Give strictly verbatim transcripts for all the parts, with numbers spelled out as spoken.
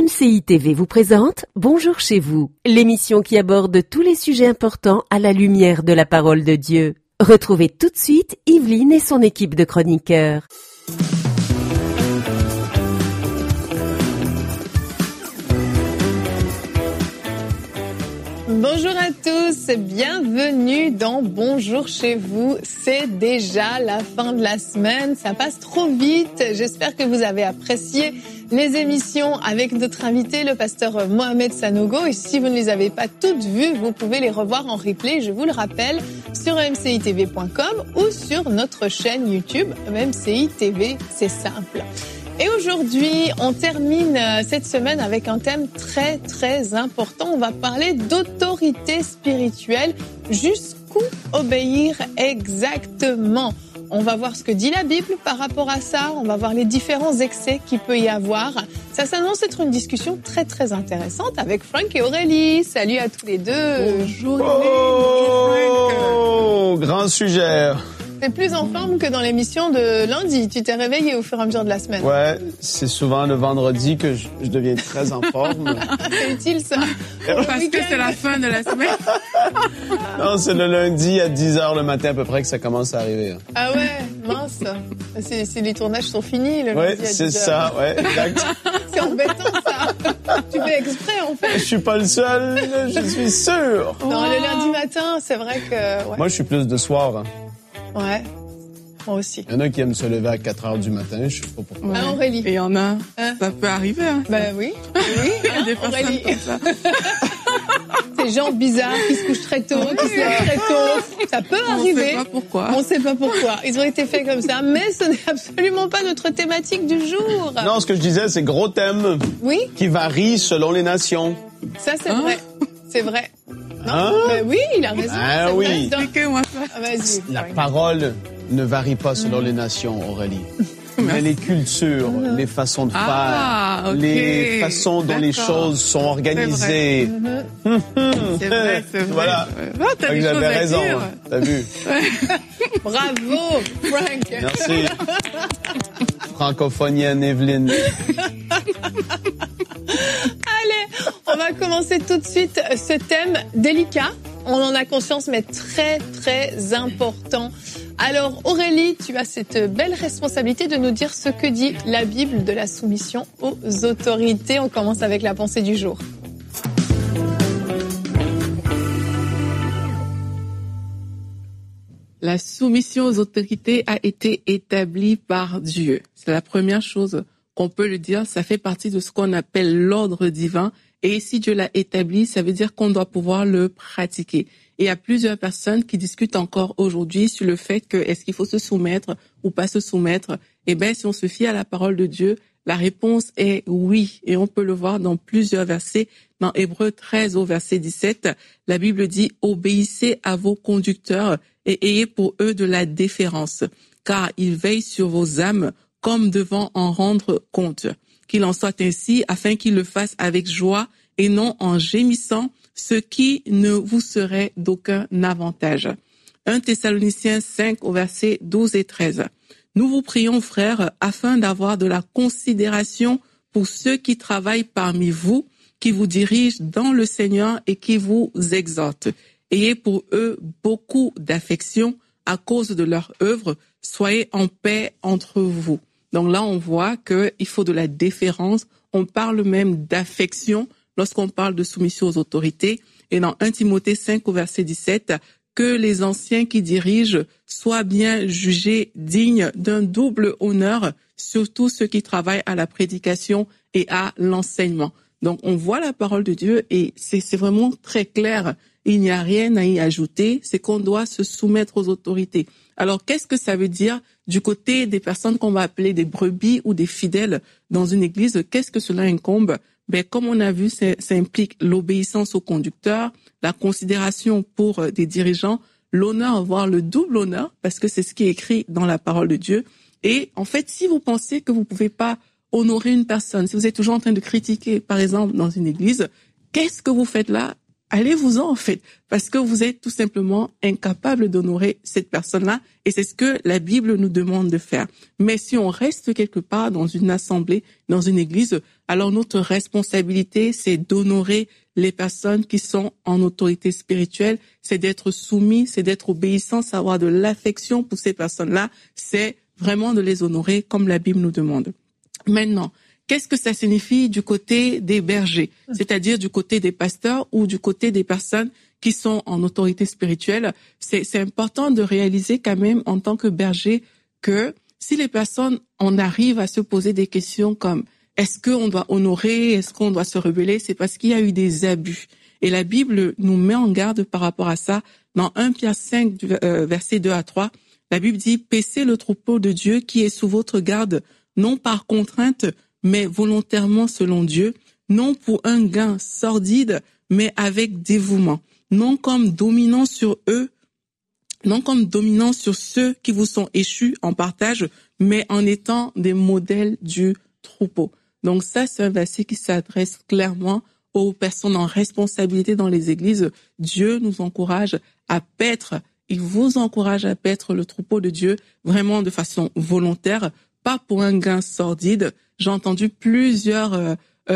C I T V vous présente Bonjour chez vous, l'émission qui aborde tous les sujets importants à la lumière de la parole de Dieu. Retrouvez tout de suite Yveline et son équipe de chroniqueurs. Bonjour à tous, bienvenue dans Bonjour chez vous. C'est déjà la fin de la semaine, ça passe trop vite. J'espère que vous avez apprécié les émissions avec notre invité, le pasteur Mohamed Sanogo. Et si vous ne les avez pas toutes vues, vous pouvez les revoir en replay, je vous le rappelle, sur m c i t v point com ou sur notre chaîne YouTube M C I T V, c'est simple. Et aujourd'hui, on termine cette semaine avec un thème très très important. On va parler d'autorité spirituelle. Jusqu'où obéir exactement ? On va voir ce que dit la Bible par rapport à ça. On va voir les différents excès qu'il peut y avoir. Ça s'annonce être une discussion très très intéressante avec Frank et Aurélie. Salut à tous les deux. Bonjour. Oh, grand sujet. T'es plus en forme que dans l'émission de lundi. Tu t'es réveillé au fur et à mesure de la semaine. Ouais, c'est souvent le vendredi que je, je deviens très en forme. C'est utile ça. Parce que c'est la fin de la semaine. Non, c'est le lundi à dix heures le matin à peu près que ça commence à arriver. Ah ouais, mince. C'est, c'est les tournages sont finis le lundi ouais, à dix heures. Ouais, c'est ça, ouais, exact. C'est embêtant ça. Tu fais exprès en fait. Je suis pas le seul, je suis sûr. Non, le lundi matin, c'est vrai que... Ouais. Moi, je suis plus de soir. Hein. Ouais, moi aussi. Il y en a qui aiment se lever à quatre heures du matin, je sais pas pourquoi. Ouais. Ah, Aurélie. Et il y en a, hein? Ça peut arriver. Hein, ben oui, oui, il y a des personnes Aurélie. comme ça. Ces gens bizarres qui se couchent très tôt, qui se lèvent très tôt, ça peut On arriver. On sait pas pourquoi. On sait pas pourquoi. Ils ont été faits comme ça, mais ce n'est absolument pas notre thématique du jour. Non, ce que je disais, c'est gros thème. Oui. Qui varie selon les nations. Ça, c'est hein? vrai. C'est vrai. Non, hein? ben oui, il a raison. Ah oui. Expliquez-moi ça. Ah, vas-y. La parole ne varie pas selon mmh. les nations, Aurélie. Mais les cultures, mmh. les façons de ah, faire, okay. les façons dont D'accord. les choses sont organisées. C'est vrai, mmh. c'est, vrai c'est vrai. Voilà. Oh, t'as des j'avais choses raison. À dire. T'as vu. Bravo, Frank. Merci. Francophonienne Yveline. Allez, on va commencer tout de suite ce thème délicat. On en a conscience, mais très, très important. Alors, Aurélie, tu as cette belle responsabilité de nous dire ce que dit la Bible de la soumission aux autorités. On commence avec la pensée du jour. La soumission aux autorités a été établie par Dieu. C'est la première chose qu'on peut le dire. Ça fait partie de ce qu'on appelle l'ordre divin. Et si Dieu l'a établi, ça veut dire qu'on doit pouvoir le pratiquer. Et il y a plusieurs personnes qui discutent encore aujourd'hui sur le fait que est-ce qu'il faut se soumettre ou pas se soumettre. Eh bien, si on se fie à la parole de Dieu, la réponse est oui. Et on peut le voir dans plusieurs versets. Dans Hébreux treize au verset dix-sept, la Bible dit « Obéissez à vos conducteurs et ayez pour eux de la déférence, car ils veillent sur vos âmes comme devant en rendre compte. Qu'il en soit ainsi afin qu'ils le fassent avec joie et non en gémissant, ce qui ne vous serait d'aucun avantage. » un Thessaloniciens cinq au verset douze et treize. Nous vous prions, frères, afin d'avoir de la considération pour ceux qui travaillent parmi vous, qui vous dirigent dans le Seigneur et qui vous exhortent. Ayez pour eux beaucoup d'affection à cause de leur œuvre. Soyez en paix entre vous. Donc là, on voit qu'il faut de la déférence. On parle même d'affection lorsqu'on parle de soumission aux autorités. Et dans un Timothée cinq au verset dix-sept, que les anciens qui dirigent soient bien jugés dignes d'un double honneur, surtout ceux qui travaillent à la prédication et à l'enseignement. Donc, on voit la parole de Dieu et c'est, c'est vraiment très clair. Il n'y a rien à y ajouter. C'est qu'on doit se soumettre aux autorités. Alors, qu'est-ce que ça veut dire du côté des personnes qu'on va appeler des brebis ou des fidèles dans une église? Qu'est-ce que cela incombe? Ben, comme on a vu, ça implique l'obéissance au conducteur, la considération pour des dirigeants, l'honneur, voire le double honneur, parce que c'est ce qui est écrit dans la parole de Dieu. Et en fait, si vous pensez que vous pouvez pas honorer une personne, si vous êtes toujours en train de critiquer, par exemple, dans une église, qu'est-ce que vous faites là? allez-vous-en en fait, parce que vous êtes tout simplement incapable d'honorer cette personne-là, et c'est ce que la Bible nous demande de faire. Mais si on reste quelque part dans une assemblée, dans une église, alors notre responsabilité, c'est d'honorer les personnes qui sont en autorité spirituelle, c'est d'être soumis, c'est d'être obéissant, c'est avoir de l'affection pour ces personnes-là, c'est vraiment de les honorer comme la Bible nous demande. Maintenant, qu'est-ce que ça signifie du côté des bergers, c'est-à-dire du côté des pasteurs ou du côté des personnes qui sont en autorité spirituelle? C'est, c'est important de réaliser quand même en tant que berger que si les personnes, on arrive à se poser des questions comme est-ce qu'on doit honorer, est-ce qu'on doit se rebeller, c'est parce qu'il y a eu des abus. Et la Bible nous met en garde par rapport à ça. Dans Premier Pierre cinq, versets deux à trois, la Bible dit « Paissez le troupeau de Dieu qui est sous votre garde, non par contrainte, mais volontairement selon Dieu, non pour un gain sordide, mais avec dévouement, non comme dominant sur eux, non comme dominant sur ceux qui vous sont échus en partage, mais en étant des modèles du troupeau. » Donc ça, c'est un verset qui s'adresse clairement aux personnes en responsabilité dans les églises. Dieu nous encourage à paître, il vous encourage à paître le troupeau de Dieu vraiment de façon volontaire, pas pour un gain sordide. J'ai entendu plusieurs euh,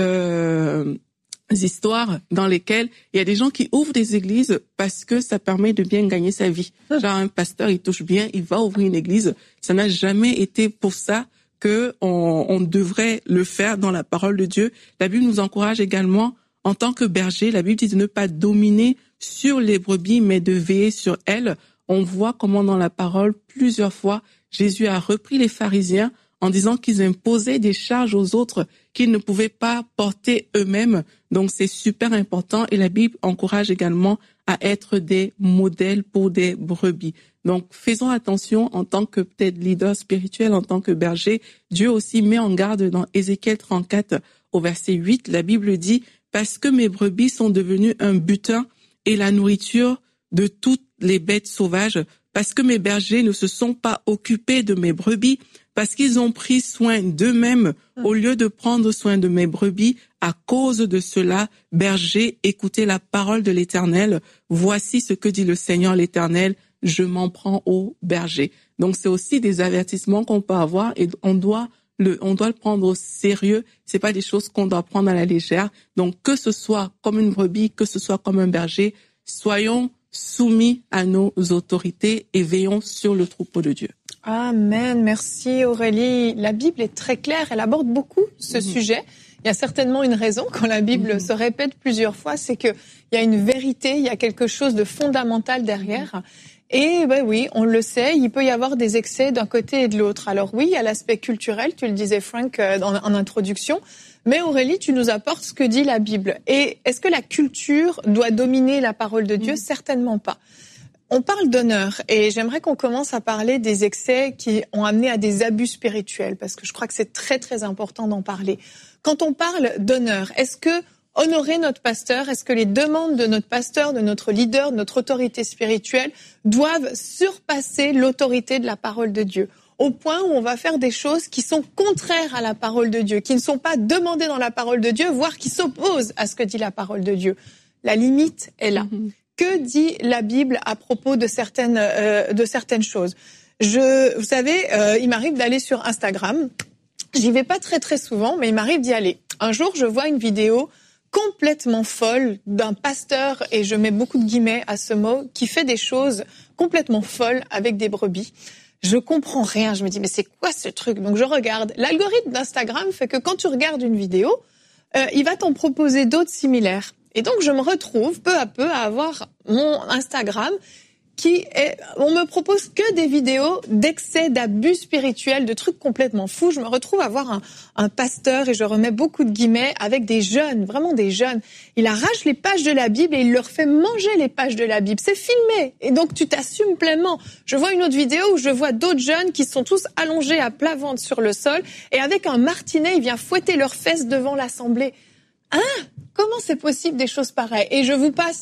euh, histoires dans lesquelles il y a des gens qui ouvrent des églises parce que ça permet de bien gagner sa vie. Genre un pasteur, il touche bien, il va ouvrir une église. Ça n'a jamais été pour ça que on, on devrait le faire dans la parole de Dieu. La Bible nous encourage également, en tant que berger, la Bible dit de ne pas dominer sur les brebis, mais de veiller sur elles. On voit comment dans la parole, plusieurs fois, Jésus a repris les pharisiens en disant qu'ils imposaient des charges aux autres qu'ils ne pouvaient pas porter eux-mêmes. Donc c'est super important et la Bible encourage également à être des modèles pour des brebis. Donc faisons attention en tant que peut-être leader spirituel, en tant que berger. Dieu aussi met en garde dans Ézéchiel trente-quatre au verset huit, la Bible dit « Parce que mes brebis sont devenues un butin et la nourriture de toutes les bêtes sauvages, parce que mes bergers ne se sont pas occupés de mes brebis, parce qu'ils ont pris soin d'eux-mêmes au lieu de prendre soin de mes brebis. À cause de cela, berger, écoutez la parole de l'Éternel. Voici ce que dit le Seigneur l'Éternel. Je m'en prends au berger. » Donc c'est aussi des avertissements qu'on peut avoir et on doit le, on doit le prendre au sérieux. C'est pas des choses qu'on doit prendre à la légère. Donc que ce soit comme une brebis, que ce soit comme un berger, soyons soumis à nos autorités et veillons sur le troupeau de Dieu. Amen. Merci Aurélie. La Bible est très claire. Elle aborde beaucoup ce mmh. sujet. Il y a certainement une raison quand la Bible mmh. se répète plusieurs fois, c'est que il y a une vérité, il y a quelque chose de fondamental derrière. Et ben oui, on le sait, il peut y avoir des excès d'un côté et de l'autre. Alors oui, il y a l'aspect culturel, tu le disais Frank en, en introduction, mais Aurélie, tu nous apportes ce que dit la Bible. Et est-ce que la culture doit dominer la parole de Dieu ? Mmh. Certainement pas. On parle d'honneur et j'aimerais qu'on commence à parler des excès qui ont amené à des abus spirituels parce que je crois que c'est très très important d'en parler. Quand on parle d'honneur, est-ce que honorer notre pasteur, est-ce que les demandes de notre pasteur, de notre leader, de notre autorité spirituelle doivent surpasser l'autorité de la parole de Dieu ? Au point où on va faire des choses qui sont contraires à la parole de Dieu, qui ne sont pas demandées dans la parole de Dieu, voire qui s'opposent à ce que dit la parole de Dieu. La limite est là. Mm-hmm. Que dit la Bible à propos de certaines euh, de certaines choses ? Je, vous savez, euh, il m'arrive d'aller sur Instagram. J'y vais pas très très souvent, mais il m'arrive d'y aller. Un jour, je vois une vidéo complètement folle d'un pasteur, et je mets beaucoup de guillemets à ce mot, qui fait des choses complètement folles avec des brebis. Je comprends rien. Je me dis mais c'est quoi ce truc ? Donc je regarde. L'algorithme d'Instagram fait que quand tu regardes une vidéo, euh, il va t'en proposer d'autres similaires. Et donc, je me retrouve peu à peu à avoir mon Instagram qui est, on me propose que des vidéos d'excès, d'abus spirituels, de trucs complètement fous. Je me retrouve à avoir un, un pasteur, et je remets beaucoup de guillemets, avec des jeunes, vraiment des jeunes. Il arrache les pages de la Bible et il leur fait manger les pages de la Bible. C'est filmé. Et donc, tu t'assumes pleinement. Je vois une autre vidéo où je vois d'autres jeunes qui sont tous allongés à plat ventre sur le sol et avec un martinet, il vient fouetter leurs fesses devant l'assemblée. Hein ? Comment c'est possible des choses pareilles ? Et je vous passe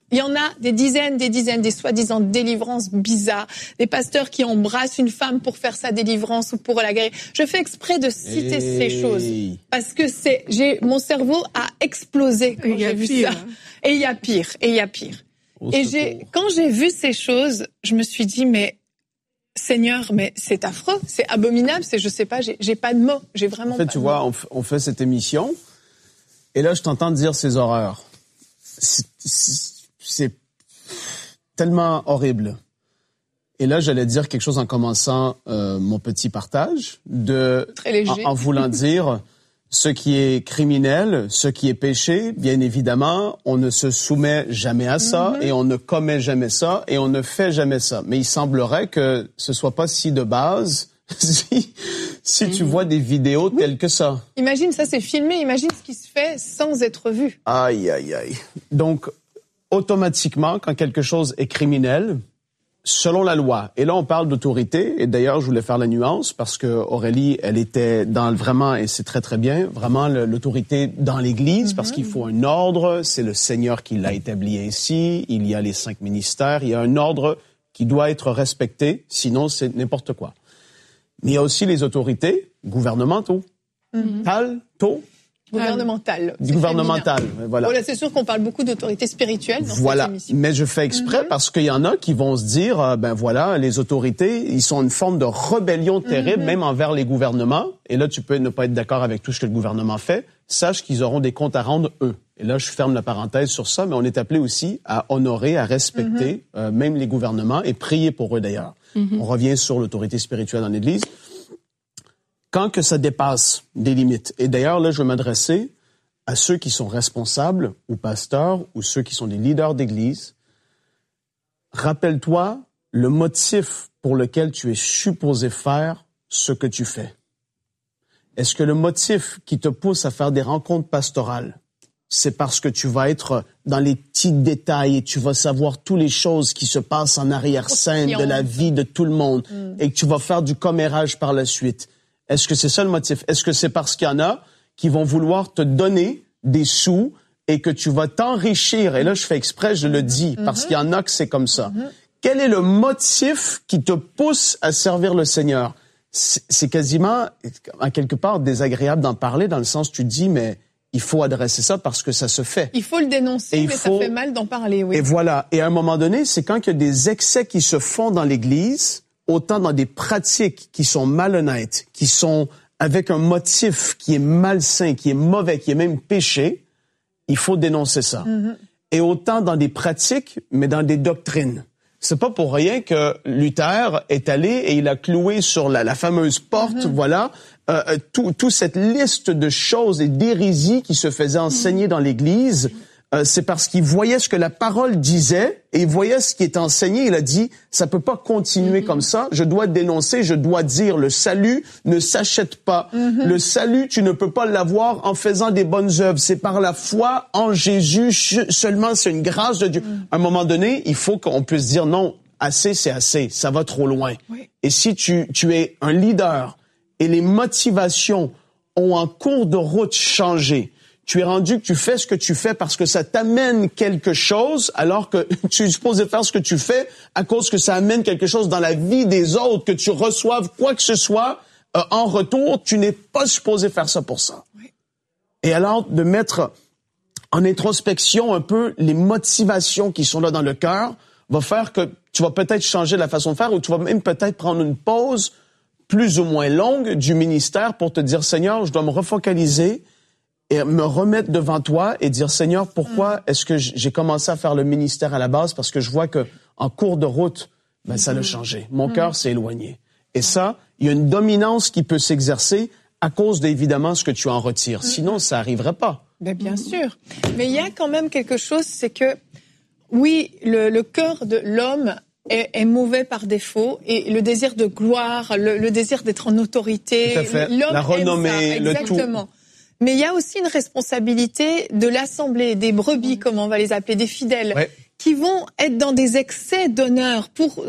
Il y en a des dizaines, des dizaines, des soi-disant délivrances bizarres, des pasteurs qui embrassent une femme pour faire sa délivrance ou pour la guérir. Je fais exprès de citer hey. ces choses parce que c'est, j'ai, mon cerveau a explosé quand j'ai vu pire. ça. Et il y a pire, et il y a pire. Au et j'ai, quand j'ai vu ces choses, je me suis dit, mais Seigneur, mais c'est affreux, c'est abominable, c'est, je sais pas, j'ai, j'ai pas de mots, j'ai vraiment en fait, pas tu de vois, mots. On, f- on fait cette émission, et là, je t'entends dire ces horreurs. C'est, c'est, c'est tellement horrible. Et là, j'allais dire quelque chose en commençant euh, mon petit partage, de Très léger. En, en voulant dire ce qui est criminel, ce qui est péché. Bien évidemment, on ne se soumet jamais à ça mm-hmm. et on ne commet jamais ça et on ne fait jamais ça. Mais il semblerait que ce soit pas si de base si si mm-hmm. tu vois des vidéos oui. telles que ça. Imagine, ça c'est filmé. Imagine ce qui se fait sans être vu. Aïe aïe aïe. Donc automatiquement, quand quelque chose est criminel, selon la loi, et là on parle d'autorité, et d'ailleurs je voulais faire la nuance parce que Aurélie, elle était dans le vraiment, et c'est très très bien, vraiment le, l'autorité dans l'Église, mm-hmm. parce qu'il faut un ordre, c'est le Seigneur qui l'a établi ainsi, il y a les cinq ministères, il y a un ordre qui doit être respecté, sinon c'est n'importe quoi. Mais il y a aussi les autorités gouvernementaux, mm-hmm. tal, tôt, Gouvernemental. Du gouvernemental, voilà. Voilà, c'est sûr qu'on parle beaucoup d'autorité spirituelle dans voilà. cette émission. Mais je fais exprès mm-hmm. parce qu'il y en a qui vont se dire, euh, ben voilà, les autorités, ils sont une forme de rébellion terrible, mm-hmm. même envers les gouvernements. Et là, tu peux ne pas être d'accord avec tout ce que le gouvernement fait. Sache qu'ils auront des comptes à rendre, eux. Et là, je ferme la parenthèse sur ça, mais on est appelé aussi à honorer, à respecter mm-hmm. euh, même les gouvernements et prier pour eux d'ailleurs. Mm-hmm. On revient sur l'autorité spirituelle dans l'Église. Quand que ça dépasse des limites, et d'ailleurs, là, je veux m'adresser à ceux qui sont responsables, ou pasteurs, ou ceux qui sont des leaders d'église, rappelle-toi le motif pour lequel tu es supposé faire ce que tu fais. Est-ce que le motif qui te pousse à faire des rencontres pastorales, c'est parce que tu vas être dans les petits détails et tu vas savoir toutes les choses qui se passent en arrière-scène de la vie de tout le monde, mm. et que tu vas faire du commérage par la suite? Est-ce que c'est ça le motif? Est-ce que c'est parce qu'il y en a qui vont vouloir te donner des sous et que tu vas t'enrichir? Et là, je fais exprès, je le dis, parce mm-hmm. qu'il y en a que c'est comme ça. Mm-hmm. Quel est le motif qui te pousse à servir le Seigneur? C'est, c'est quasiment, en quelque part, désagréable d'en parler, dans le sens où tu dis, mais il faut adresser ça parce que ça se fait. Il faut le dénoncer, et mais faut... ça fait mal d'en parler, oui. Et voilà. Et à un moment donné, c'est quand il y a des excès qui se font dans l'Église, autant dans des pratiques qui sont malhonnêtes, qui sont avec un motif qui est malsain, qui est mauvais, qui est même péché, il faut dénoncer ça. Mm-hmm. Et autant dans des pratiques, mais dans des doctrines. C'est pas pour rien que Luther est allé et il a cloué sur la, la fameuse porte, mm-hmm. voilà, euh, tout, tout cette liste de choses et d'hérésies qui se faisaient enseigner mm-hmm. dans l'Église. Euh, c'est parce qu'il voyait ce que la parole disait et il voyait ce qui est enseigné. Il a dit, ça peut pas continuer mm-hmm. comme ça. Je dois dénoncer, je dois dire, le salut ne s'achète pas. Mm-hmm. Le salut, tu ne peux pas l'avoir en faisant des bonnes œuvres. C'est par la foi en Jésus seulement. C'est une grâce de Dieu. Mm-hmm. À un moment donné, il faut qu'on puisse dire non, assez, c'est assez. Ça va trop loin. Oui. Et si tu, tu es un leader et les motivations ont en cours de route changé, tu es rendu que tu fais ce que tu fais parce que ça t'amène quelque chose, alors que tu es supposé faire ce que tu fais à cause que ça amène quelque chose dans la vie des autres, que tu reçoives quoi que ce soit euh, en retour, tu n'es pas supposé faire ça pour ça. Oui. Et alors, de mettre en introspection un peu les motivations qui sont là dans le cœur, va faire que tu vas peut-être changer la façon de faire ou tu vas même peut-être prendre une pause plus ou moins longue du ministère pour te dire, Seigneur, je dois me refocaliser et me remettre devant toi et dire, Seigneur, pourquoi est-ce que j'ai commencé à faire le ministère à la base? Parce que je vois que en cours de route, ben, ça l'a changé. Mon cœur s'est éloigné. Et ça, il y a une dominance qui peut s'exercer à cause d'évidemment ce que tu en retires. Sinon, ça n'arriverait pas. Ben, bien sûr. Mais il y a quand même quelque chose, c'est que, oui, le, le cœur de l'homme est, est mauvais par défaut, et le désir de gloire, le, le désir d'être en autorité, tout à fait. L'homme la renommée, aime ça, exactement. Le tout. Mais il y a aussi une responsabilité de l'assemblée, des brebis, comme on va les appeler, des fidèles, ouais. qui vont être dans des excès d'honneur pour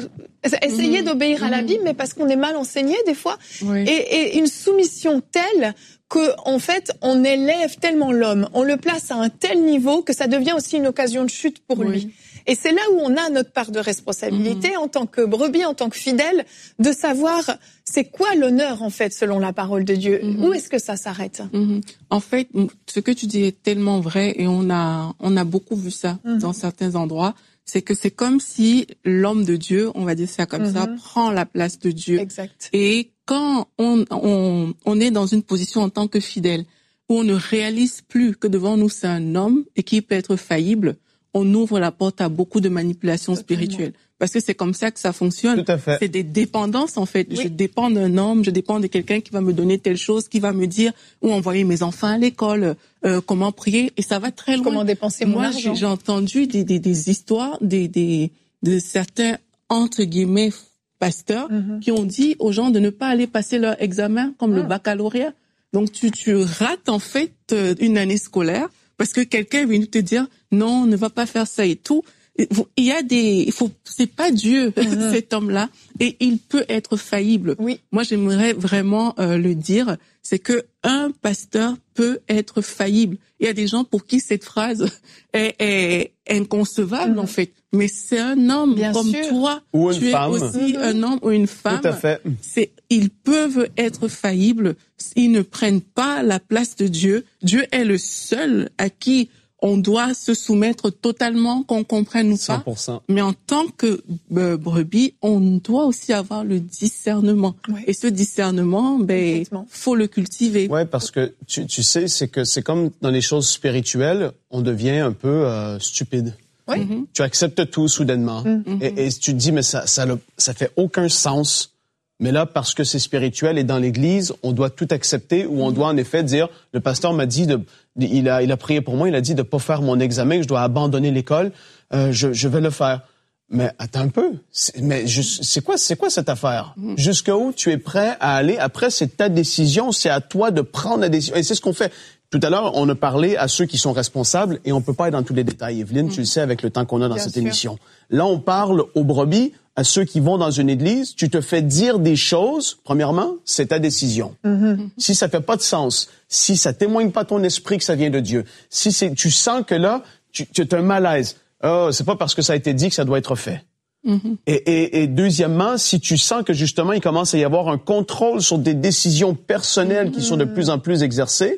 Essayer mmh. d'obéir à la mmh. Bible, mais parce qu'on est mal enseigné des fois. Oui. Et, et une soumission telle que, en fait, on élève tellement l'homme, on le place à un tel niveau que ça devient aussi une occasion de chute pour oui. lui. Et c'est là où on a notre part de responsabilité mmh. en tant que brebis, en tant que fidèle, de savoir c'est quoi l'honneur, en fait, selon la parole de Dieu. Mmh. Où est-ce que ça s'arrête? mmh. En fait, ce que tu dis est tellement vrai et on a, on a beaucoup vu ça mmh. dans certains endroits. C'est que c'est comme si l'homme de Dieu, on va dire ça comme mmh. ça, prend la place de Dieu. Exact. Et quand on, on, on est dans une position en tant que fidèle, où on ne réalise plus que devant nous c'est un homme et qui peut être faillible, on ouvre la porte à beaucoup de manipulations Totalement. spirituelles. Parce que c'est comme ça que ça fonctionne. Tout à fait. C'est des dépendances, en fait. Oui. Je dépends d'un homme, je dépends de quelqu'un qui va me donner telle chose, qui va me dire où envoyer mes enfants à l'école, euh, comment prier, et ça va très loin. Comment dépenser mon Moi, argent. Moi, j'ai entendu des, des, des histoires des, des, de certains, entre guillemets, pasteurs mm-hmm. qui ont dit aux gens de ne pas aller passer leur examen, comme mm. le baccalauréat. Donc, tu, tu rates, en fait, une année scolaire parce que quelqu'un est venu te dire non, ne va pas faire ça et tout. Il y a des, il faut, c'est pas Dieu, mmh. cet homme-là, et il peut être faillible. Oui. Moi, j'aimerais vraiment euh, le dire, c'est que un pasteur peut être faillible. Il y a des gens pour qui cette phrase est, est inconcevable, mmh. en fait. Mais c'est un homme Bien comme sûr. toi. Ou une tu femme. es aussi mmh. un homme ou une femme. Tout à fait. C'est, ils peuvent être faillibles. Ils ne prennent pas la place de Dieu. Dieu est le seul à qui on doit se soumettre totalement, qu'on comprenne ou pas. cent pour cent. Mais en tant que euh, brebis, on doit aussi avoir le discernement. Oui. Et ce discernement, ben, faut le cultiver. Ouais, parce que tu, tu sais, c'est que c'est comme dans les choses spirituelles, on devient un peu euh, stupide. Oui. Mm-hmm. Tu acceptes tout soudainement. Mm-hmm. Et, et tu te dis, mais ça, ça, ça fait aucun sens. Mais là, parce que c'est spirituel et dans l'Église, on doit tout accepter ou on doit en effet dire, le pasteur m'a dit, de, il a, il a prié pour moi, il a dit de pas faire mon examen, que je dois abandonner l'école, euh, je, je vais le faire. Mais attends un peu, c'est, mais je, c'est quoi, c'est quoi cette affaire? Mm. Jusqu'où tu es prêt à aller? Après, c'est ta décision, c'est à toi de prendre la décision. Et c'est ce qu'on fait. Tout à l'heure, on a parlé à ceux qui sont responsables et on peut pas être dans tous les détails. Evelyne, mm. tu le sais avec le temps qu'on a dans Bien cette sûr. émission. Là, on parle aux brebis, à ceux qui vont dans une église, tu te fais dire des choses, premièrement, c'est ta décision. Mm-hmm. Si ça fait pas de sens, si ça témoigne pas ton esprit que ça vient de Dieu, si c'est, tu sens que là, tu, tu as un malaise, oh, c'est pas parce que ça a été dit que ça doit être fait. Mm-hmm. Et, et, et deuxièmement, si tu sens que justement, il commence à y avoir un contrôle sur des décisions personnelles mm-hmm. qui sont de plus en plus exercées,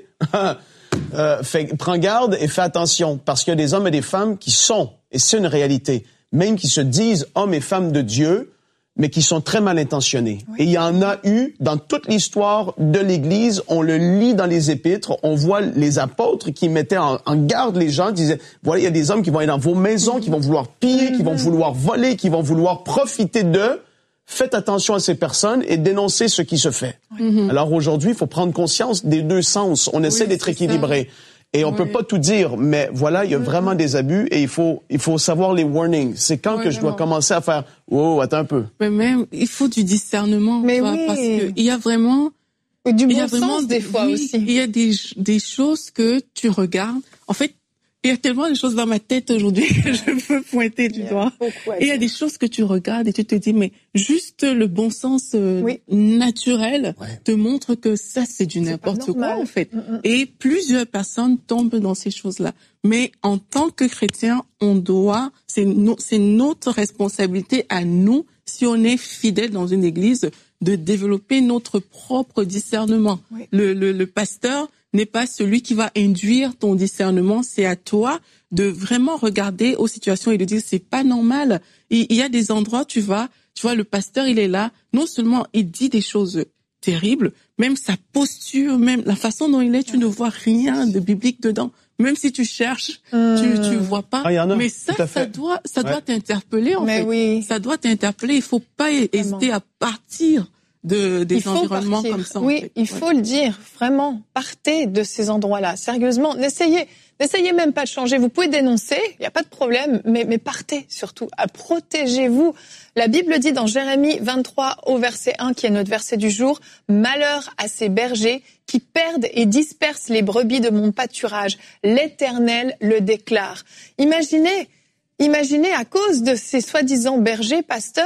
euh, fait, prends garde et fais attention, parce qu'il y a des hommes et des femmes qui sont, et c'est une réalité, même qui se disent hommes et femmes de Dieu, mais qui sont très mal intentionnés. Oui. Et il y en a eu dans toute l'histoire de l'Église, on le lit dans les épîtres, on voit les apôtres qui mettaient en, en garde les gens, disaient, voilà, il y a des hommes qui vont aller dans vos maisons, mm-hmm. qui vont vouloir piller, mm-hmm. qui vont vouloir voler, qui vont vouloir profiter d'eux. Faites attention à ces personnes et dénoncez ce qui se fait. Mm-hmm. Alors aujourd'hui, il faut prendre conscience des deux sens. On essaie oui, d'être équilibré. Ça. Et on oui. peut pas tout dire, mais voilà, il y a vraiment des abus et il faut il faut savoir les warnings. C'est quand oui, que je dois commencer à faire « Oh, attends un peu ». Mais même, il faut du discernement. Mais toi, oui. Parce que il y a vraiment... Et du bon il y a vraiment sens des fois oui, aussi. Il y a des, des choses que tu regardes. En fait, il y a tellement de choses dans ma tête aujourd'hui que je peux pointer du doigt. Et il y a des choses que tu regardes et tu te dis, mais juste le bon sens euh, oui. naturel ouais. te montre que ça, c'est du c'est n'importe quoi, en fait. Mm-mm. Et plusieurs personnes tombent dans ces choses-là. Mais en tant que chrétien, on doit, c'est, no, c'est notre responsabilité à nous, si on est fidèle dans une église, de développer notre propre discernement. Oui. Le, le, le pasteur n'est pas celui qui va induire ton discernement, c'est à toi de vraiment regarder aux situations et de dire c'est pas normal. Il, il y a des endroits tu vas, tu vois le pasteur il est là, non seulement il dit des choses terribles, même sa posture, même la façon dont il est, tu ne vois rien de biblique dedans. Même si tu cherches, mmh. tu tu vois pas. Ah, y en a, mais ça, ça doit, ça ouais. doit t'interpeller en mais fait. Oui. Ça doit t'interpeller. Il faut pas Vraiment. hésiter à partir de des environnements partir. comme ça. Oui, en fait. il ouais. faut le dire, vraiment, partez de ces endroits-là, sérieusement, n'essayez, n'essayez même pas de changer, vous pouvez dénoncer, il n'y a pas de problème, mais, mais partez surtout, à protégez-vous. La Bible dit dans Jérémie vingt-trois au verset un, qui est notre verset du jour, « Malheur à ces bergers qui perdent et dispersent les brebis de mon pâturage, l'Éternel le déclare. » Imaginez, imaginez à cause de ces soi-disant bergers, pasteurs,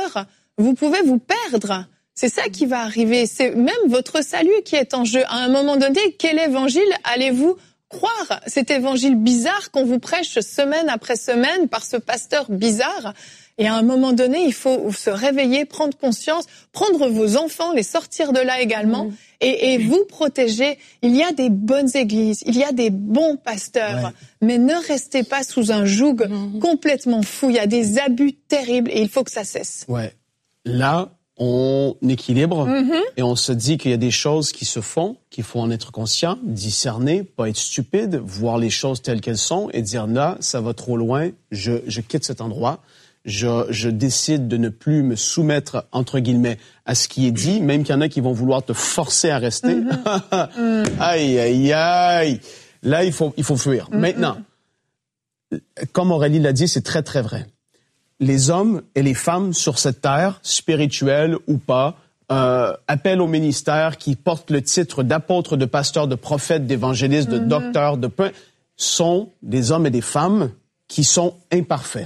vous pouvez vous perdre. C'est ça qui va arriver. C'est même votre salut qui est en jeu. À un moment donné, quel évangile allez-vous croire? Cet évangile bizarre qu'on vous prêche semaine après semaine par ce pasteur bizarre. Et à un moment donné, il faut se réveiller, prendre conscience, prendre vos enfants, les sortir de là également, mmh. et, et vous protéger. Il y a des bonnes églises, il y a des bons pasteurs, ouais. mais ne restez pas sous un joug mmh. complètement fou. Il y a des abus terribles et il faut que ça cesse. Ouais. Là, on équilibre mmh. et on se dit qu'il y a des choses qui se font, qu'il faut en être conscient, discerner, pas être stupide, voir les choses telles qu'elles sont et dire là, ça va trop loin, je, je quitte cet endroit. Je, je décide de ne plus me soumettre, entre guillemets, à ce qui est dit, même qu'il y en a qui vont vouloir te forcer à rester. Mm-hmm. Aïe, aïe, aïe. Là, il faut, il faut fuir. Mm-hmm. Maintenant, comme Aurélie l'a dit, c'est très, très vrai. Les hommes et les femmes sur cette terre, spirituelle ou pas, euh, appellent au ministère, qui portent le titre d'apôtre, de pasteur, de prophète, d'évangéliste, mm-hmm. de docteur, de peu, sont des hommes et des femmes qui sont imparfaits.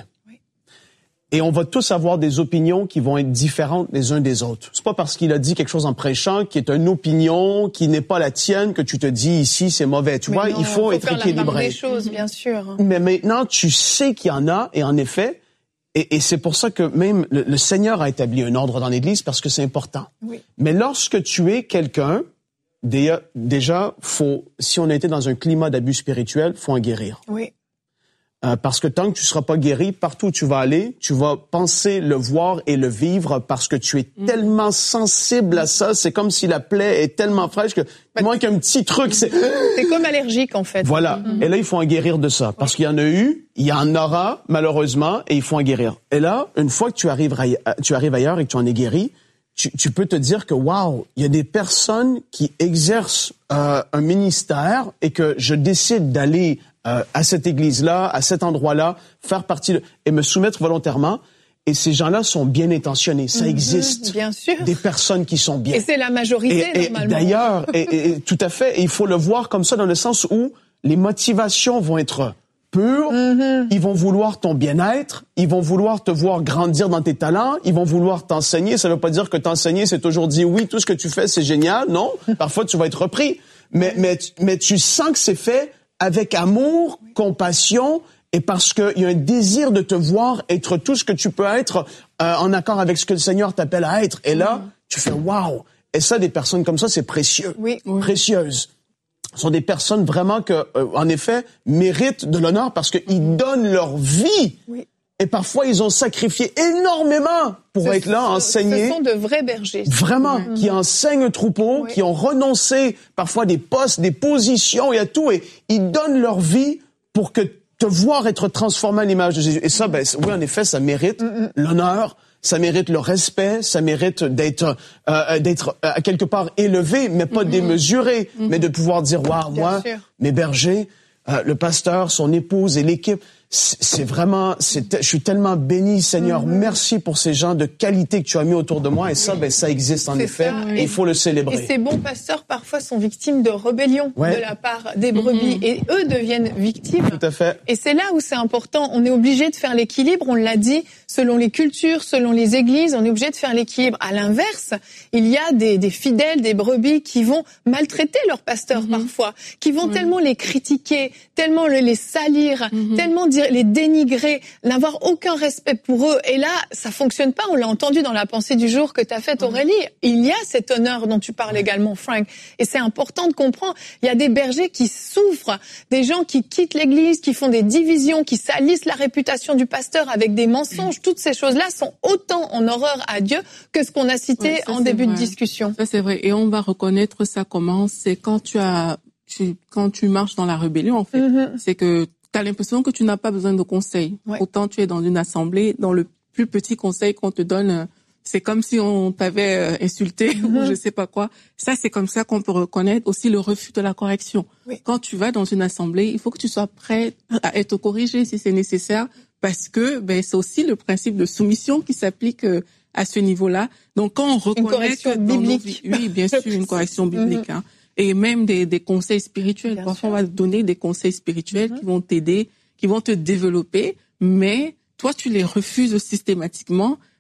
Et on va tous avoir des opinions qui vont être différentes les uns des autres. C'est pas parce qu'il a dit quelque chose en prêchant qui est une opinion qui n'est pas la tienne que tu te dis ici c'est mauvais. Tu Mais vois, non, il faut, faut être équilibré. Faire la part des choses, bien sûr. Mais maintenant, tu sais qu'il y en a, et en effet, et, et c'est pour ça que même le, le Seigneur a établi un ordre dans l'Église parce que c'est important. Oui. Mais lorsque tu es quelqu'un, déjà, déjà, faut, si on a été dans un climat d'abus spirituel, faut en guérir. Oui. Euh, parce que tant que tu seras pas guéri, partout où tu vas aller, tu vas penser le voir et le vivre parce que tu es mmh. tellement sensible à ça. C'est comme si la plaie est tellement fraîche que il manque un petit truc. C'est, c'est comme allergique, en fait. Voilà. Mmh. Et là, il faut en guérir de ça. Parce qu'il y en a eu, il y en aura, malheureusement, et il faut en guérir. Et là, une fois que tu arrives, tu arrives ailleurs et que tu en es guéri, tu, tu peux te dire que, waouh, il y a des personnes qui exercent euh, un ministère et que je décide d'aller Euh, à cette église-là, à cet endroit-là, faire partie de, et me soumettre volontairement. Et ces gens-là sont bien intentionnés. Ça mmh, existe. Bien sûr. Des personnes qui sont bien. Et c'est la majorité, et, normalement. Et d'ailleurs, et, et, tout à fait, et il faut le voir comme ça dans le sens où les motivations vont être pures. Mmh. Ils vont vouloir ton bien-être. Ils vont vouloir te voir grandir dans tes talents. Ils vont vouloir t'enseigner. Ça ne veut pas dire que t'enseigner, c'est toujours dire oui, tout ce que tu fais, c'est génial. Non. Parfois, tu vas être repris. Mais, mais, mais tu sens que c'est fait avec amour, compassion, et parce qu'il y a un désir de te voir être tout ce que tu peux être euh, en accord avec ce que le Seigneur t'appelle à être. Et là, mmh. tu fais waouh. Et ça, des personnes comme ça, c'est précieux, oui, oui. précieuses. Ce sont des personnes vraiment que, euh, en effet, méritent de l'honneur parce qu'ils mmh. donnent leur vie. Oui. Et parfois, ils ont sacrifié énormément pour ce, être là, ce, enseigner. Ce sont de vrais bergers. Vraiment, mmh. qui enseignent un troupeau, oui. qui ont renoncé parfois des postes, des positions et à tout. Et ils donnent leur vie pour que te voir être transformé à l'image de Jésus. Et ça, ben, oui, en effet, ça mérite mmh. l'honneur, ça mérite le respect, ça mérite d'être, euh, d'être à quelque part élevé, mais pas mmh. démesuré, mmh. mais de pouvoir dire, waouh, moi, sûr. mes bergers, euh, le pasteur, son épouse et l'équipe, c'est vraiment, c'est, je suis tellement béni, Seigneur. Mm-hmm. Merci pour ces gens de qualité que tu as mis autour de moi. Et ça, ben, ça existe en c'est effet. Ça, oui. Et il faut le célébrer. Et ces bons pasteurs, parfois, sont victimes de rébellion ouais. de la part des brebis. Mm-hmm. Et eux deviennent victimes. Tout à fait. Et c'est là où c'est important. On est obligé de faire l'équilibre. On l'a dit, selon les cultures, selon les églises, on est obligé de faire l'équilibre. À l'inverse, il y a des, des fidèles, des brebis qui vont maltraiter leurs pasteurs mm-hmm. parfois, qui vont oui. tellement les critiquer, tellement les salir, mm-hmm. tellement dire les dénigrer, n'avoir aucun respect pour eux. Et là, ça fonctionne pas. On l'a entendu dans la pensée du jour que tu as faite, Aurélie. Il y a cet honneur dont tu parles également, Frank. Et c'est important de comprendre. Il y a des bergers qui souffrent, des gens qui quittent l'église, qui font des divisions, qui salissent la réputation du pasteur avec des mensonges. Toutes ces choses-là sont autant en horreur à Dieu que ce qu'on a cité ouais, en début vrai. de discussion. Ça, c'est vrai. Et on va reconnaître ça comment? C'est quand tu as, tu, quand tu marches dans la rébellion, en fait. Mm-hmm. C'est que tu as l'impression que tu n'as pas besoin de conseils. Ouais. Autant tu es dans une assemblée, dans le plus petit conseil qu'on te donne, c'est comme si on t'avait insulté mm-hmm. ou je sais pas quoi. Ça, c'est comme ça qu'on peut reconnaître aussi le refus de la correction. Oui. Quand tu vas dans une assemblée, il faut que tu sois prêt à être corrigé si c'est nécessaire, parce que ben c'est aussi le principe de soumission qui s'applique à ce niveau-là. Donc quand on reconnaît une correction que biblique, nos... oui, bien sûr, une correction biblique. Mm-hmm. Hein. Et même des, des conseils spirituels. Bien Parfois, sûr. on va te donner des conseils spirituels mmh. qui vont t'aider, qui vont te développer, mais toi, tu les refuses systématiquement.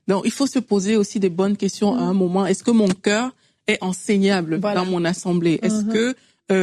Donc, il faut se poser aussi des bonnes questions mmh. à un moment. Est-ce que mon cœur est enseignable voilà. dans mon assemblée? Est-ce mmh. que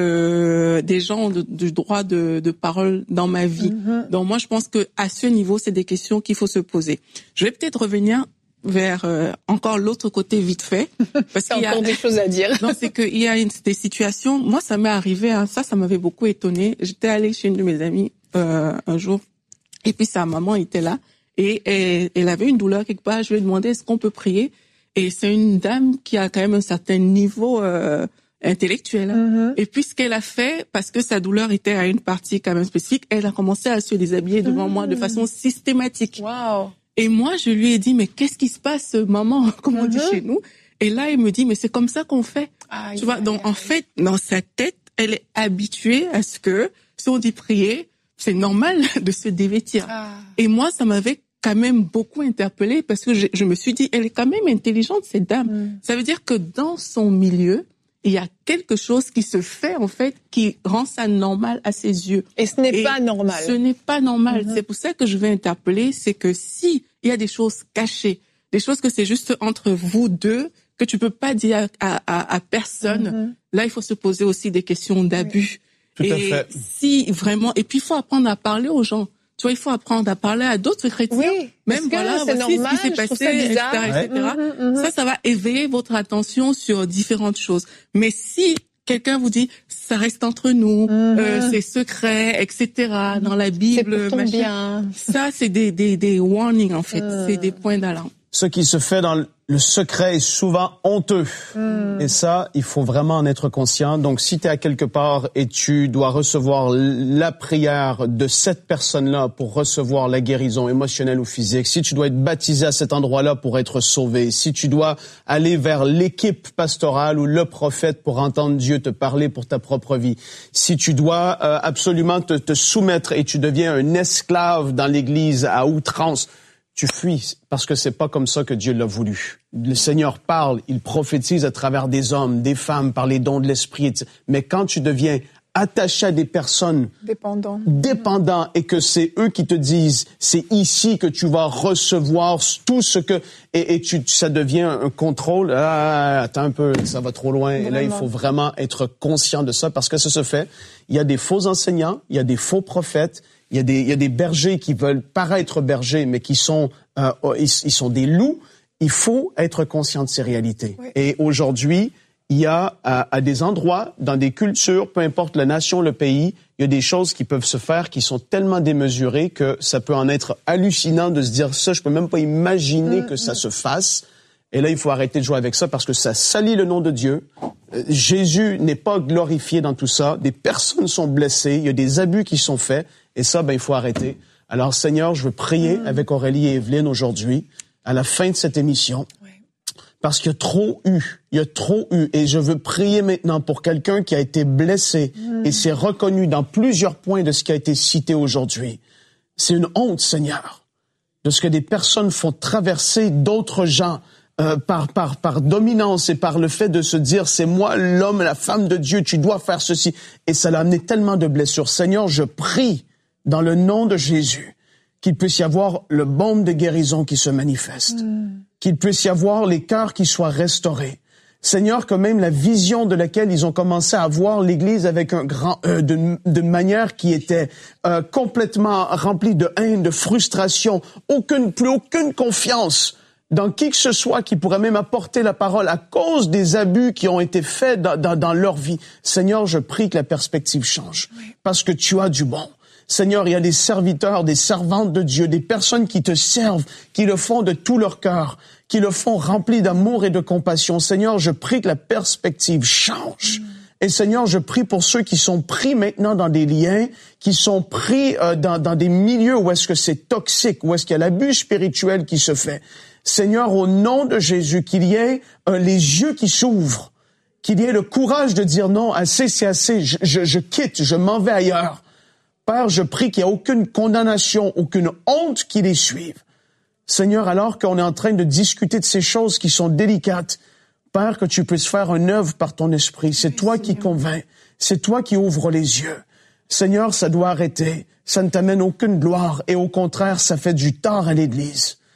euh, des gens ont de, du droit de, de parole dans ma vie? mmh. Donc, moi, je pense que à ce niveau, c'est des questions qu'il faut se poser. Je vais peut-être revenir vers euh, encore l'autre côté vite fait, parce qu'il y a encore des choses à dire. Non, c'est qu'il y a une, des situations. Moi, ça m'est arrivé. Hein, ça, ça m'avait beaucoup étonnée. J'étais allée chez une de mes amies euh, un jour, et puis sa maman était là, et elle, elle avait une douleur quelque part. Je lui ai demandé est-ce qu'on peut prier. Et c'est une dame qui a quand même un certain niveau euh, intellectuel. Mm-hmm. Et puis ce qu'elle a fait, parce que sa douleur était à une partie quand même spécifique, elle a commencé à se déshabiller devant mm-hmm. moi de façon systématique. Wow. Et moi, je lui ai dit, mais qu'est-ce qui se passe, maman, comme on mm-hmm. dit chez nous? Et là, elle me dit, mais c'est comme ça qu'on fait. Aïe, tu vois, donc aïe, en fait, dans sa tête, elle est habituée à ce que, si on dit prier, c'est normal de se dévêtir. Ah. Et moi, ça m'avait quand même beaucoup interpellée parce que je, je me suis dit, elle est quand même intelligente, cette dame. Mm. Ça veut dire que dans son milieu, il y a quelque chose qui se fait, en fait, qui rend ça normal à ses yeux. Et ce n'est Et pas normal. Ce n'est pas normal. Mm-hmm. C'est pour ça que je vais interpeller, c'est que si il y a des choses cachées, des choses que c'est juste entre vous deux, que tu peux pas dire à, à, à personne, mm-hmm. là, il faut se poser aussi des questions d'abus. Oui. Tout et à fait. Si vraiment, et puis il faut apprendre à parler aux gens. Tu vois, il faut apprendre à parler à d'autres chrétiens. Oui, même voilà, c'est voici normal, ce qui s'est passé, et cetera, et cetera. Ouais. Mmh, mmh. Ça, ça va éveiller votre attention sur différentes choses. Mais si quelqu'un vous dit, ça reste entre nous, mmh. euh, c'est secret, et cetera, dans la Bible, c'est pour ton bien. Ça, c'est des, des, des warnings, en fait. Mmh. C'est des points d'alarme. Ce qui se fait dans le secret est souvent honteux. Mm. Et ça, il faut vraiment en être conscient. Donc, si tu es à quelque part et tu dois recevoir la prière de cette personne-là pour recevoir la guérison émotionnelle ou physique, si tu dois être baptisé à cet endroit-là pour être sauvé, si tu dois aller vers l'équipe pastorale ou le prophète pour entendre Dieu te parler pour ta propre vie, si tu dois euh, absolument te, te soumettre et tu deviens un esclave dans l'Église à outrance, tu fuis parce que c'est pas comme ça que Dieu l'a voulu. Le Seigneur parle, il prophétise à travers des hommes, des femmes, par les dons de l'Esprit. Mais quand tu deviens attaché à des personnes dépendants, dépendants et que c'est eux qui te disent, c'est ici que tu vas recevoir tout ce que et, et tu ça devient un contrôle. Ah, attends un peu, ça va trop loin. Vraiment. Et là, il faut vraiment être conscient de ça parce que ça se fait. Il y a des faux enseignants, il y a des faux prophètes. Il y a des, il y a des bergers qui veulent paraître bergers, mais qui sont, euh, ils, ils sont des loups. Il faut être conscient de ces réalités. Oui. Et aujourd'hui, il y a à, à des endroits, dans des cultures, peu importe la nation, le pays, il y a des choses qui peuvent se faire qui sont tellement démesurées que ça peut en être hallucinant de se dire ça. Je peux même pas imaginer mmh, que mmh. ça se fasse. Et là, il faut arrêter de jouer avec ça parce que ça salit le nom de Dieu. Euh, Jésus n'est pas glorifié dans tout ça. Des personnes sont blessées. Il y a des abus qui sont faits. Et ça, ben, il faut arrêter. Alors, Seigneur, je veux prier mmh. avec Aurélie et Evelyne aujourd'hui, à la fin de cette émission. Oui. Parce qu'il y a trop eu. Il y a trop eu. Et je veux prier maintenant pour quelqu'un qui a été blessé mmh. et s'est reconnu dans plusieurs points de ce qui a été cité aujourd'hui. C'est une honte, Seigneur, de ce que des personnes font traverser d'autres gens euh, par, par, par dominance et par le fait de se dire, c'est moi l'homme, la femme de Dieu, tu dois faire ceci. Et ça l'a amené tellement de blessures. Seigneur, je prie dans le nom de Jésus, qu'il puisse y avoir le baume de guérison qui se manifeste, mm. qu'il puisse y avoir les cœurs qui soient restaurés. Seigneur, que même la vision de laquelle ils ont commencé à voir l'Église avec un grand euh, de, de manière qui était euh, complètement remplie de haine, de frustration, aucune plus aucune confiance dans qui que ce soit qui pourrait même apporter la parole à cause des abus qui ont été faits dans, dans, dans leur vie. Seigneur, je prie que la perspective change, oui. parce que tu as du bon. Seigneur, il y a des serviteurs, des servantes de Dieu, des personnes qui te servent, qui le font de tout leur cœur, qui le font rempli d'amour et de compassion. Seigneur, je prie que la perspective change. Mm. Et Seigneur, je prie pour ceux qui sont pris maintenant dans des liens, qui sont pris euh, dans, dans des milieux où est-ce que c'est toxique, où est-ce qu'il y a l'abus spirituel qui se fait. Seigneur, au nom de Jésus, qu'il y ait euh, les yeux qui s'ouvrent, qu'il y ait le courage de dire non, assez, c'est assez, je, je, je quitte, je m'en vais ailleurs. Père, je prie qu'il n'y ait aucune condamnation, aucune honte qui les suive. Seigneur, alors qu'on est en train de discuter de ces choses qui sont délicates, Père, que tu puisses faire une œuvre par ton esprit. C'est oui, toi Seigneur. Qui convainc. C'est toi qui ouvres les yeux. Seigneur, ça doit arrêter. Ça ne t'amène aucune gloire et au contraire, ça fait du tort à l'Église.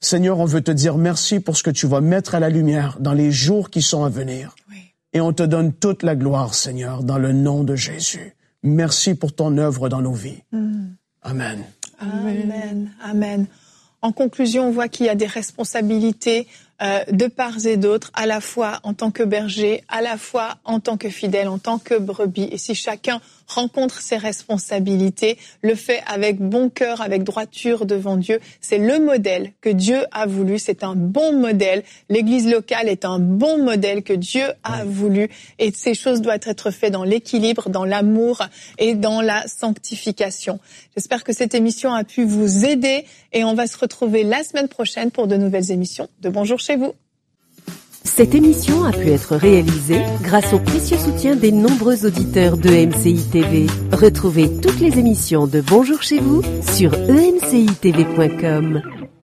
Seigneur, on veut te dire merci pour ce que tu vas mettre à la lumière dans les jours qui sont à venir. Oui. Et on te donne toute la gloire, Seigneur, dans le nom de Jésus. Merci pour ton œuvre dans nos vies. Mm. Amen. Amen. Amen. En conclusion, on voit qu'il y a des responsabilités euh, de part et d'autre, à la fois en tant que berger, à la fois en tant que fidèle, en tant que brebis. Et si chacun rencontre ses responsabilités, le fait avec bon cœur, avec droiture devant Dieu, c'est le modèle que Dieu a voulu. C'est un bon modèle. L'Église locale est un bon modèle que Dieu a voulu. Et ces choses doivent être faites dans l'équilibre, dans l'amour et dans la sanctification. J'espère que cette émission a pu vous aider et on va se retrouver la semaine prochaine pour de nouvelles émissions de Bonjour chez vous. Cette émission a pu être réalisée grâce au précieux soutien des nombreux auditeurs de E M C I T V. Retrouvez toutes les émissions de Bonjour chez vous sur e m c i t v point com.